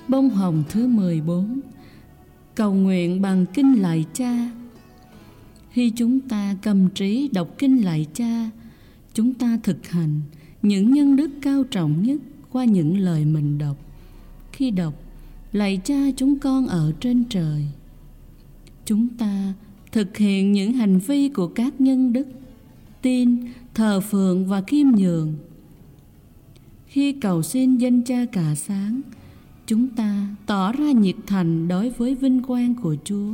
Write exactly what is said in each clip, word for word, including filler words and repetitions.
Bông hồng thứ mười bốn. Cầu nguyện bằng kinh lạy Cha. Khi chúng ta cầm trí đọc kinh lạy Cha, chúng ta thực hành những nhân đức cao trọng nhất qua những lời mình đọc. Khi đọc lạy Cha chúng con ở trên trời, chúng ta thực hiện những hành vi của các nhân đức: tin, thờ phượng và khiêm nhường. Khi cầu xin danh Cha cả sáng, chúng ta tỏ ra nhiệt thành đối với vinh quang của Chúa.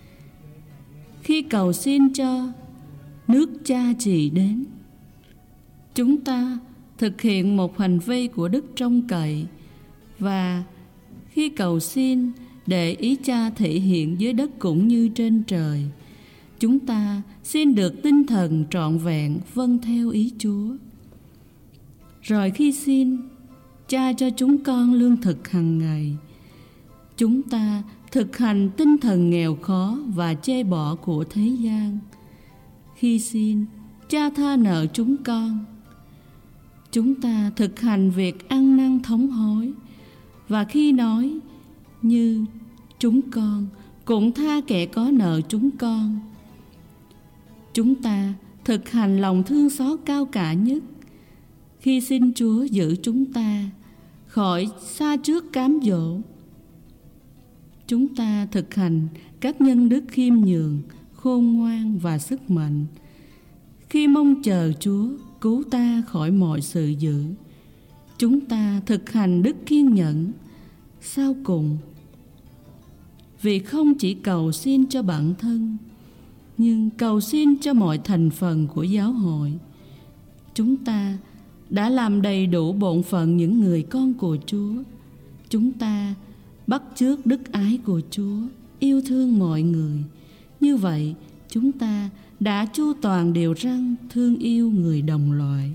Khi cầu xin cho nước Cha trị đến, chúng ta thực hiện một hành vi của đức trông cậy. Và khi cầu xin để ý Cha thể hiện dưới đất cũng như trên trời, chúng ta xin được tinh thần trọn vẹn vâng theo ý Chúa. Rồi khi xin Cha cho chúng con lương thực hàng ngày, chúng ta thực hành tinh thần nghèo khó và chê bỏ của thế gian. Khi xin Cha tha nợ chúng con, chúng ta thực hành việc ăn năn thống hối. Và khi nói như chúng con cũng tha kẻ có nợ chúng con, chúng ta thực hành lòng thương xót cao cả nhất. Khi xin Chúa giữ chúng ta khỏi xa trước cám dỗ, chúng ta thực hành các nhân đức khiêm nhường, khôn ngoan và sức mạnh. Khi mong chờ Chúa cứu ta khỏi mọi sự dữ, chúng ta thực hành đức kiên nhẫn. Sau cùng, vì không chỉ cầu xin cho bản thân, nhưng cầu xin cho mọi thành phần của giáo hội, chúng ta đã làm đầy đủ bổn phận những người con của Chúa. Chúng ta bắt chước đức ái của Chúa, yêu thương mọi người. Như vậy, chúng ta đã chu toàn điều răn thương yêu người đồng loại.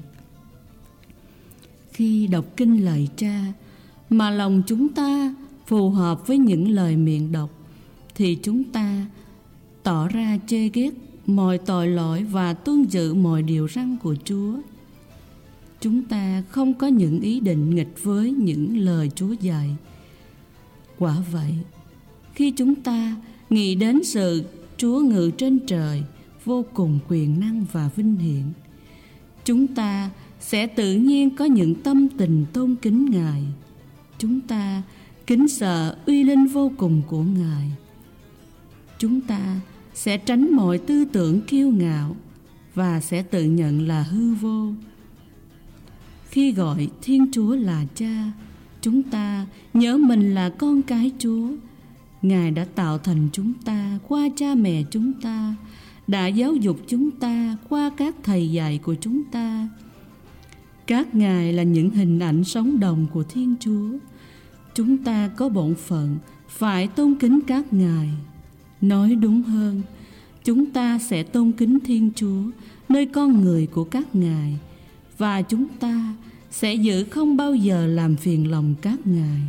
Khi đọc kinh lạy Cha mà lòng chúng ta phù hợp với những lời miệng đọc, thì chúng ta tỏ ra chê ghét mọi tội lỗi và tuân giữ mọi điều răn của Chúa. Chúng ta không có những ý định nghịch với những lời Chúa dạy. Quả vậy, khi chúng ta nghĩ đến sự Chúa ngự trên trời, vô cùng quyền năng và vinh hiển, chúng ta sẽ tự nhiên có những tâm tình tôn kính Ngài. Chúng ta kính sợ uy linh vô cùng của Ngài. Chúng ta sẽ tránh mọi tư tưởng kiêu ngạo và sẽ tự nhận là hư vô. Khi gọi Thiên Chúa là Cha, chúng ta nhớ mình là con cái Chúa. Ngài đã tạo thành chúng ta qua cha mẹ chúng ta, đã giáo dục chúng ta qua các thầy dạy của chúng ta. Các Ngài là những hình ảnh sống động của Thiên Chúa. Chúng ta có bổn phận phải tôn kính các Ngài. Nói đúng hơn, chúng ta sẽ tôn kính Thiên Chúa nơi con người của các Ngài, và chúng ta sẽ giữ không bao giờ làm phiền lòng các Ngài.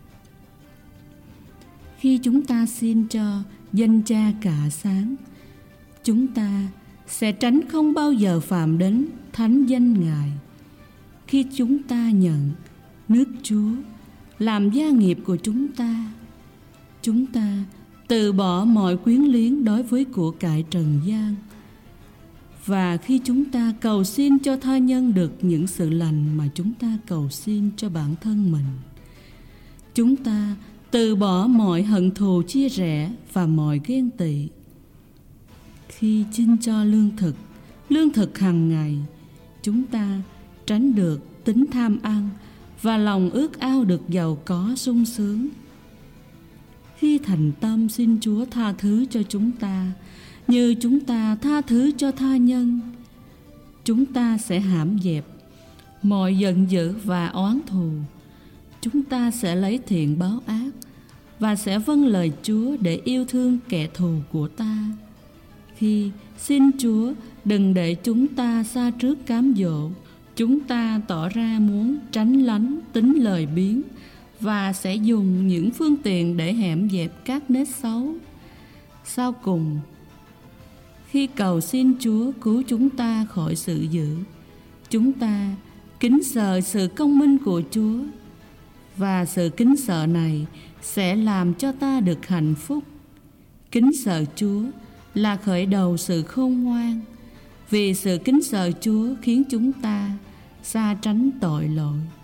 Khi chúng ta xin cho danh Cha cả sáng, chúng ta sẽ tránh không bao giờ phạm đến thánh danh Ngài. Khi chúng ta nhận nước Chúa làm gia nghiệp của chúng ta, chúng ta từ bỏ mọi quyến luyến đối với của cải trần gian. Và khi chúng ta cầu xin cho tha nhân được những sự lành mà chúng ta cầu xin cho bản thân mình, chúng ta từ bỏ mọi hận thù chia rẽ và mọi ghen tị. Khi xin cho lương thực, lương thực hàng ngày, chúng ta tránh được tính tham ăn và lòng ước ao được giàu có sung sướng. Khi thành tâm xin Chúa tha thứ cho chúng ta, như chúng ta tha thứ cho tha nhân, chúng ta sẽ hãm dẹp mọi giận dữ và oán thù. Chúng ta sẽ lấy thiện báo ác và sẽ vâng lời Chúa để yêu thương kẻ thù của ta. Khi xin Chúa đừng để chúng ta xa trước cám dỗ, chúng ta tỏ ra muốn tránh lánh tính lời biếng và sẽ dùng những phương tiện để hẻm dẹp các nết xấu. Sau cùng, khi cầu xin Chúa cứu chúng ta khỏi sự dữ, chúng ta kính sợ sự công minh của Chúa và sự kính sợ này sẽ làm cho ta được hạnh phúc. Kính sợ Chúa là khởi đầu sự khôn ngoan, vì sự kính sợ Chúa khiến chúng ta xa tránh tội lỗi.